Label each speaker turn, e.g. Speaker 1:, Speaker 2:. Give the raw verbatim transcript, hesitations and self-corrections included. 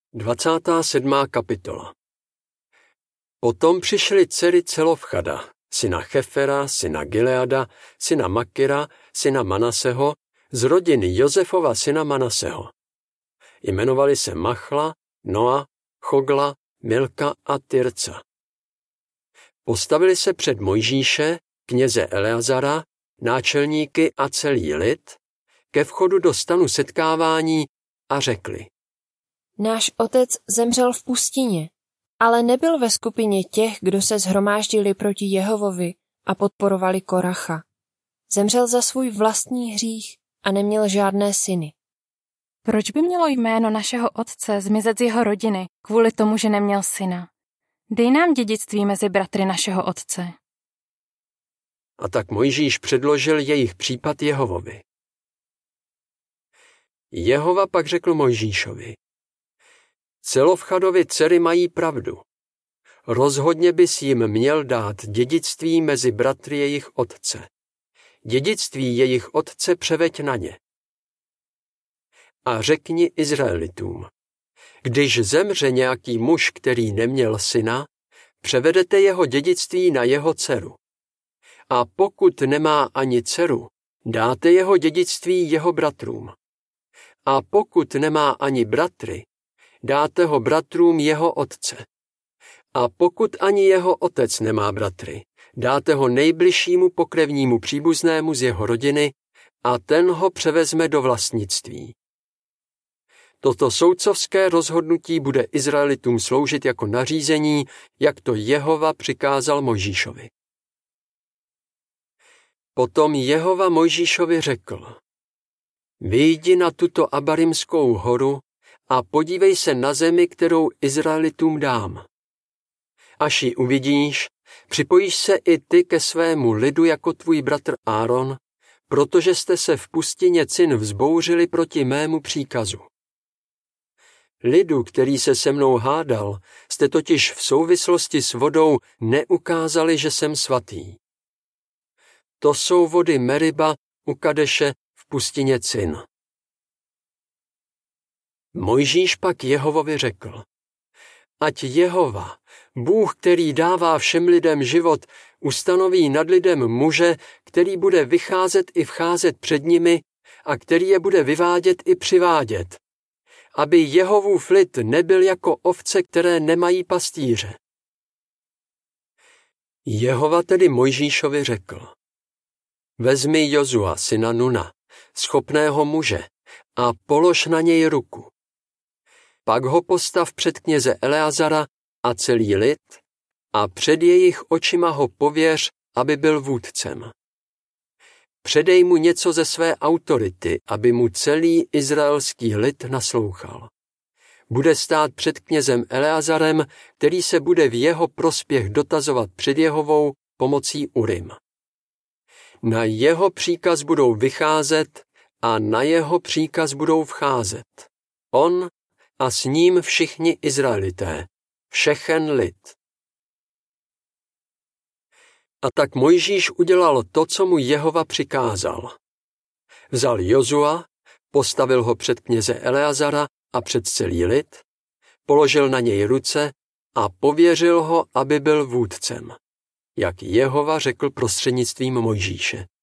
Speaker 1: dvacátá sedmá kapitola. Potom přišly dcery Celofchada, syna Chefera, syna Gileada, syna Makira, syna Manaseho, z rodiny Josefova syna Manaseho. Jmenovali se Machla, Noa, Chogla, Milka a Tirca. Postavili se před Mojžíše, kněze Eleazara, náčelníky a celý lid, ke vchodu do stanu setkávání a řekli:
Speaker 2: Náš otec zemřel v pustině, ale nebyl ve skupině těch, kdo se shromáždili proti Jehovovi a podporovali Koracha. Zemřel za svůj vlastní hřích a neměl žádné syny.
Speaker 3: Proč by mělo jméno našeho otce zmizet z jeho rodiny kvůli tomu, že neměl syna? Dej nám dědictví mezi bratry našeho otce.
Speaker 1: A tak Mojžíš předložil jejich případ Jehovovi. Jehova pak řekl Mojžíšovi: Celofchadovi dcery mají pravdu. Rozhodně bys jim měl dát dědictví mezi bratry jejich otce. Dědictví jejich otce převeď na ně. A řekni Izraelitům: když zemře nějaký muž, který neměl syna, převedete jeho dědictví na jeho dceru. A pokud nemá ani dceru, dáte jeho dědictví jeho bratrům. A pokud nemá ani bratry, dáte ho bratrům jeho otce. A pokud ani jeho otec nemá bratry, dáte ho nejbližšímu pokrevnímu příbuznému z jeho rodiny a ten ho převezme do vlastnictví. Toto soudcovské rozhodnutí bude Izraelitům sloužit jako nařízení, jak to Jehova přikázal Mojžíšovi. Potom Jehova Mojžíšovi řekl: Vyjdi na tuto Abarimskou horu a podívej se na zemi, kterou Izraelitům dám. Až ji uvidíš, připojíš se i ty ke svému lidu jako tvůj bratr Áron, protože jste se v pustině Cin vzbouřili proti mému příkazu. Lidu, který se se mnou hádal, jste totiž v souvislosti s vodou neukázali, že jsem svatý. To jsou vody Meriba u Kadeše v pustině Cin. Mojžíš pak Jehovovi řekl: Ať Jehova, Bůh, který dává všem lidem život, ustanoví nad lidem muže, který bude vycházet i vcházet před nimi a který je bude vyvádět i přivádět, aby Jehovův lid nebyl jako ovce, které nemají pastýře. Jehova tedy Mojžíšovi řekl: Vezmi Jozua, syna Nuna, schopného muže, a polož na něj ruku. Pak ho postav před kněze Eleazara a celý lid a před jejich očima ho pověř, aby byl vůdcem. Předej mu něco ze své autority, aby mu celý izraelský lid naslouchal. Bude stát před knězem Eleazarem, který se bude v jeho prospěch dotazovat před Jehovou pomocí Urim. Na jeho příkaz budou vycházet a na jeho příkaz budou vcházet. On a s ním všichni Izraelité, všechen lid. A tak Mojžíš udělal to, co mu Jehova přikázal. Vzal Jozua, postavil ho před kněze Eleazara a před celý lid, položil na něj ruce a pověřil ho, aby byl vůdcem, jak Jehova řekl prostřednictvím Mojžíše.